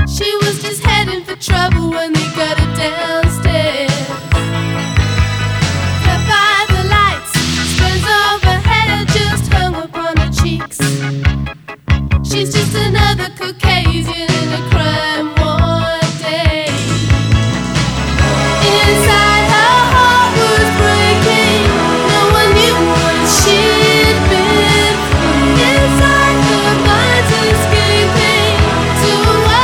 She was just heading for trouble when they got her downstairs.